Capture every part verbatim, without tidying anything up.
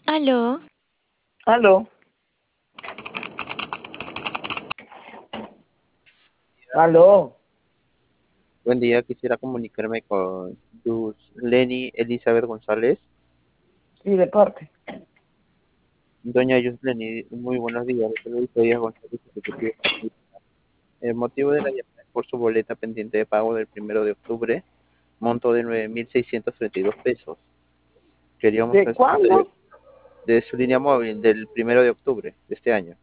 Aló, Aló, aló. Buen día, quisiera comunicarme con Luz Lenny Elizabeth González. Sí, de parte. Doña Luz Lenny, muy buenos días. Soy Díaz González, ejecutivo. El motivo de la llamada es por su boleta pendiente de pago del primero de octubre, monto de nueve mil seiscientos treinta y dos pesos. Queríamos ¿De saber si estaría- cuándo? de su línea móvil del primero de octubre de este año.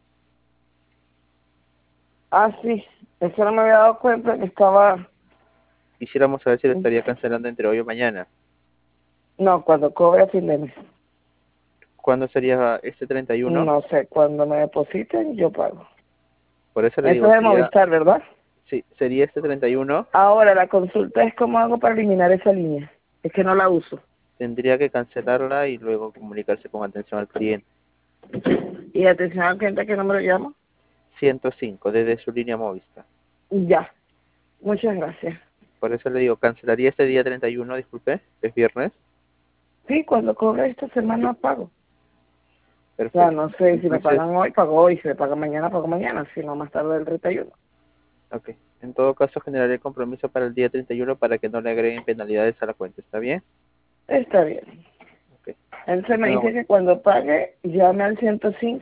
Ah, sí. Eso no me había dado cuenta que estaba... Quisiéramos saber si lo estaría cancelando entre hoy o mañana. No, cuando cobre a fin de mes. ¿Cuándo sería este treinta y uno? No sé, cuando me depositen yo pago. Por eso le Eso digo, es de sería, Movistar, ¿verdad? sí, sería este treinta y uno. Ahora, la consulta es cómo hago para eliminar esa línea. Es que no la uso. Tendría que cancelarla y luego comunicarse con atención al cliente. Y atención al cliente, ¿qué número llamo? ciento cinco desde su línea Movistar. Ya. Muchas gracias. Por eso le digo, cancelaría este día treinta y uno, disculpe, es viernes. Sí, cuando cobre esta semana pago. O sea, Perfecto. no sé si me Entonces, pagan hoy, pago hoy. Si me pagan mañana, pago mañana. Si no, más tarde el treinta y uno. ok. En todo caso, generaré el compromiso para el día treinta y uno para que no le agreguen penalidades a la cuenta. ¿Está bien? Está bien. Ok. Él se Que me tenga dice buen- que cuando pague, llame al ciento cinco.